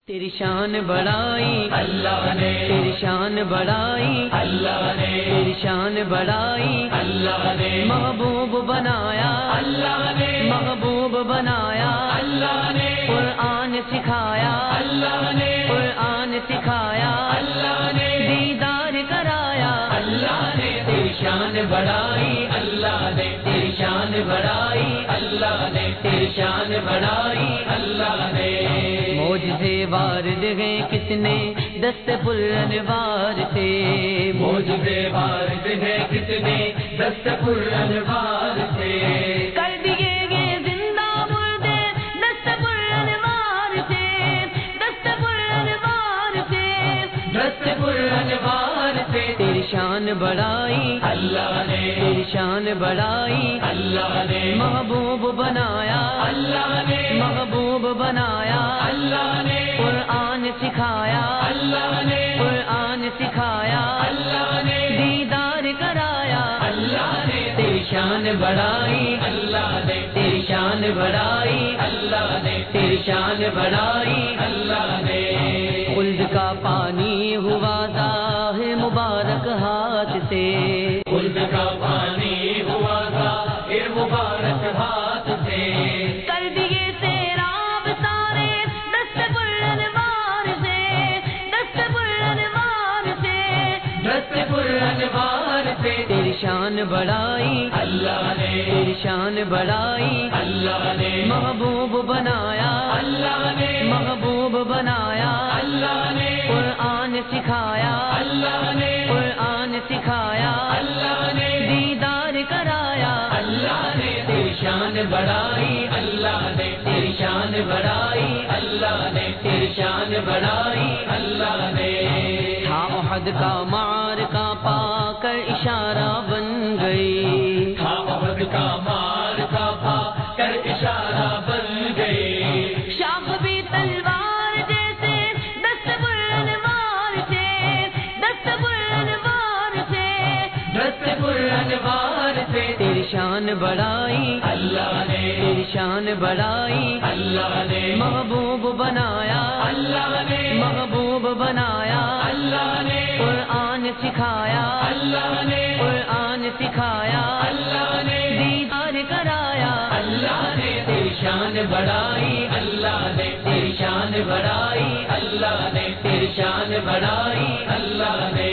تیری شان بڑائی اللہ نے، تیری شان بڑائی اللہ نے، تیری شان بڑائی اللہ نے، محبوب بنایا اللہ نے، محبوب بنایا اللہ نے، قرآن سکھایا اللہ نے، قرآن سکھایا اللہ نے، دیدار کرایا اللہ نے تیری شان بڑائی، اللہ نے تیری شان بڑائی، اللہ نے تیری شان بڑائی، اللہ نے معجزے وارد ہیں کتنے دست پر انوار سے معجزے وارد ہیں کتنے دست پر انوار سے کر دیے یہ زندہ مردے دست پر انوار سے دست پر انوار سے دست پر انوار سے تیری شان بڑائی اللہ نے، تیری شان بڑائی اللہ نے، محبوب بنایا اللہ نے، محبوب بنایا اللہ نے، قرآن سکھایا اللہ نے، قرآن سکھایا اللہ نے، دیدار کرایا اللہ نے تیری شان بڑائی، اللہ نے تیری شان بڑائی، اللہ نے تیری شان بڑائی، اللہ نے خلد کا پانی ہوا ظاہر مبارک ہاتھ سے خلد کا پانی ہوا تھا پھر مبارک ہاتھ سے کر دیے سیراب سارے دست پر انوار سے دست پر انوار سے دست پر انوار سے تیری شان بڑائی اللہ نے، تیری شان بڑائی اللہ نے، محبوب بنایا اللہ نے، محبوب بنایا اللہ نے، قرآن سکھایا اللہ نے، قرآن سکھایا اللہ نے، دیدار کرایا اللہ نے تیری شان بڑائی، اللہ نے تیری شان بڑائی، اللہ نے تیری شان بڑائی، اللہ نے تھا احد کا معرکہ پا کر اشارہ بن گئی تھا عہد کا مار کا پا کر اشارہ بن گئی شاخ بھی تلوار جیسے دست پر انوار سے دست پر انوار سے دست پر انوار سے تیری شان بڑائی اللہ نے، تیری شان بڑائی اللہ نے، محبوب بنایا اللہ نے، محبوب بنایا اللہ نے، قرآن سکھایا اللہ نے، قرآن سکھایا اللہ نے، دیدار کرایا اللہ نے تیری شان بڑائی، اللہ نے تیری شان بڑائی، اللہ نے تیری شان بڑائی، اللہ نے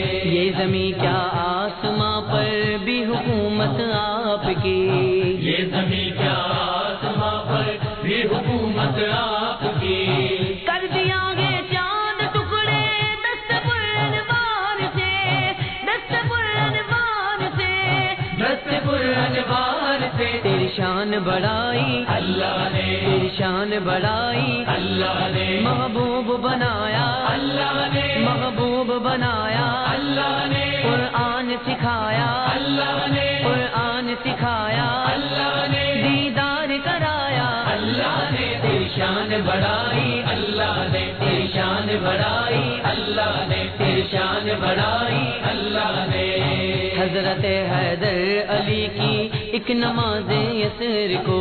یہ زمین کیا آسماں پر بھی حکومت آپ کی یہ زمین کیا آسماں پر بھی حکومت آپ کی کر دیا گے چاند ٹکڑے دست پر انوار سے دست پر انوار سے دست پر انوار سے تیری شان بڑائی اللہ نے، تیری شان بڑائی اللہ نے، محبوب بنایا اللہ نے، محبوب بنایا اللہ نے، قرآن سکھایا اللہ نے، قرآن سکھایا اللہ نے، دیدار کرایا اللہ نے تیری شان بڑائی، اللہ نے تیری شان بڑائی، اللہ نے تیری شان بڑائی، اللہ نے حضرت حیدر علی کی ایک نماز یسر کو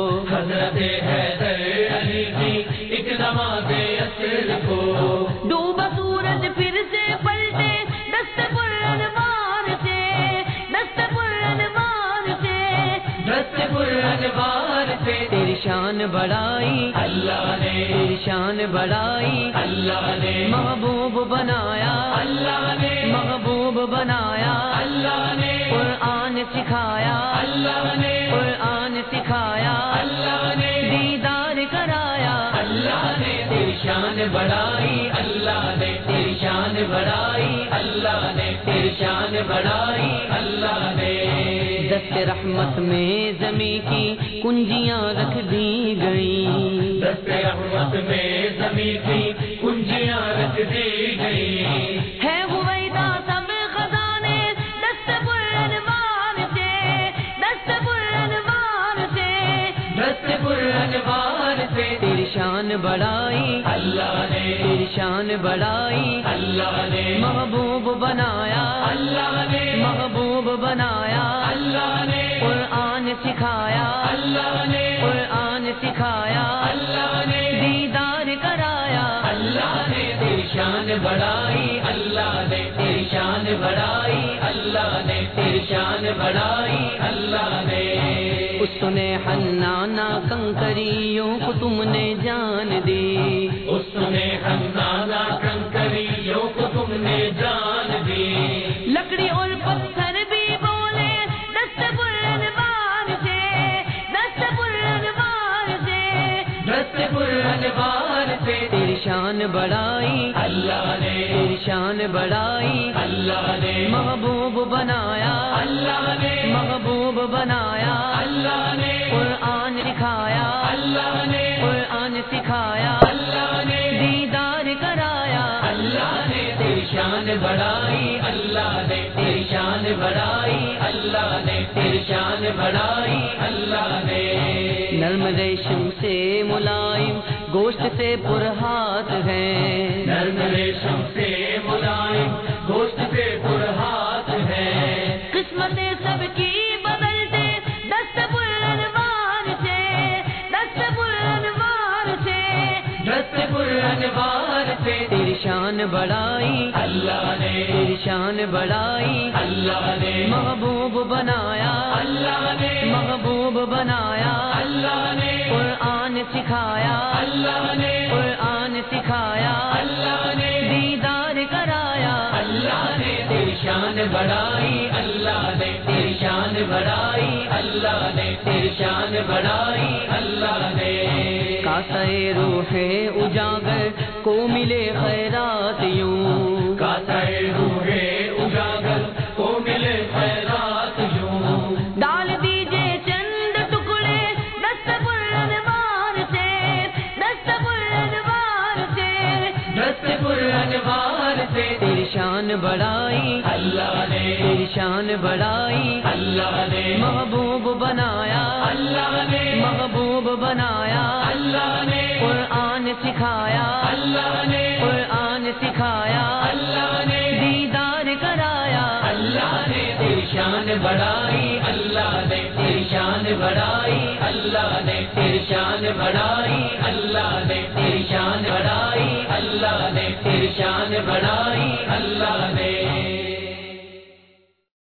حضرت حیدر علی کی ایک نماز عصر کو ڈوبا سورج پھر سے پلٹے دست پر انوار سے دست پر انوار سے دست پر انوار سے تیری شان بڑائی اللہ نے، تیری شان بڑائی اللہ نے، محبوب بنایا اللہ نے، محبوب بنایا اللہ نے، قرآن سکھایا اللہ نے، قرآن سکھایا اللہ نے، دیدار کرایا اللہ نے تیری شان بڑائی، اللہ نے تیری شان بڑائی، اللہ نے تیری شان بڑائی، اللہ نے دست رحمت میں زمین کی کنجیاں رکھ دی گئی دست رحمت میں زمین کی کنجیاں رکھ دی گئی ہے ہویدا سب خزانے دست پر انوار سے دست پر انوار سے دست پر انوار سے تیری شان بڑائی اللہ نے، تیری شان بڑائی اللہ نے، محبوب بنایا اللہ نے، محبوب بنایا اللہ نے، قرآن سکھایا اللہ نے، قرآن سکھایا اللہ نے دیدار کرایا اللہ نے تیری شان بڑھائی اللہ نے تیری شان بڑھائی اللہ نے تیری شان بڑھائی اللہ نے اس نے حنانا کنکریوں کو تم نے جان دی اس نے حنانا کنکریوں کو تم نے جان دی لکڑی اور پتھر بھی بولے دست بلندوار سے دست بلندوار سے دست بلندوار سے تیری شان بڑھائی اللہ نے تیری شان بڑھائی اللہ نے محبوب بنایا اللہ نے محبوب بنایا اللہ نے قرآن دکھایا اللہ نے قرآن سکھایا اللہ نے دیدار کرایا اللہ نے تیری شان بڑھائی اللہ نے تیری شان بڑھائی اللہ نے تیری شان بڑھائی اللہ نے نرم ریشم سے ملائم گوشت سے پرہات ہے نرم ریشم سے ملائم گوشت سے پرہات ہے قسمتیں سب کی بدلتے دست بلندوار سے دست بلندوار سے دست بلندوار سے تیری شان بڑھائی اللہ نے تیری شان بڑھائی اللہ نے محبوب بنایا اللہ نے محبوب بنایا اللہ نے قرآن سکھایا اللہ نے قرآن سکھایا اللہ نے دیدار کرایا اللہ نے تیری شان بڑھائی اللہ نے تیری شان بڑھائی اللہ نے تیری شان بڑھائی اللہ نے کاسے روح اجاگر کو ملے خیرات یوں کاسے روح اجاگر کو ملے خیرات یوں ڈال دیجئے چند ٹکڑے دست بلندوار سے دست بلندوار سے دست بلندوار سے تیری شان بڑھائی اللہ نے تیری شان بڑھائی اللہ نے محبوب بنایا اللہ نے محبوب بنایا اللہ نے قرآن سکھایا اللہ نے قرآن سکھایا اللہ نے دیدار کرایا اللہ نے تیری شان بڑھائی اللہ نے تیری شان بڑھائی اللہ نے تیری شان بڑھائی اللہ نے تیری شان بڑھائی اللہ نے تیری شان بڑھائی اللہ نے